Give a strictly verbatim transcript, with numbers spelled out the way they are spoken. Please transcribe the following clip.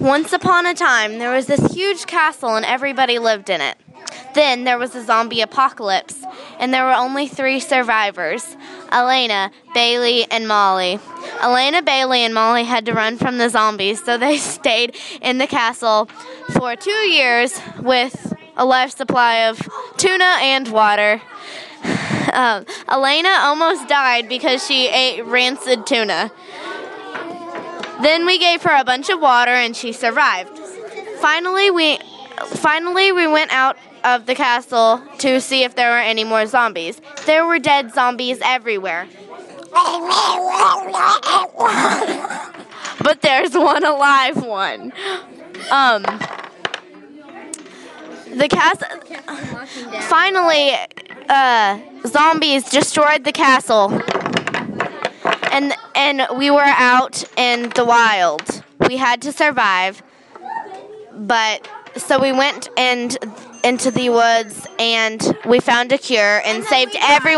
Once upon a time, there was this huge castle and everybody lived in it. Then there was a zombie apocalypse, and there were only three survivors: Elena, Bailey, and Molly. Elena, Bailey, and Molly had to run from the zombies, so they stayed in the castle for two years with a life supply of tuna and water. Um, Elena almost died because she ate rancid tuna. Then we gave her a bunch of water and she survived. Finally, we finally we went out of the castle to see if there were any more zombies. There were dead zombies everywhere. But there's one alive one. Um, the castle. Finally, uh, zombies destroyed the castle. And and we were out in the wild. We had to survive. But so we went and into the woods and we found a cure and saved everyone.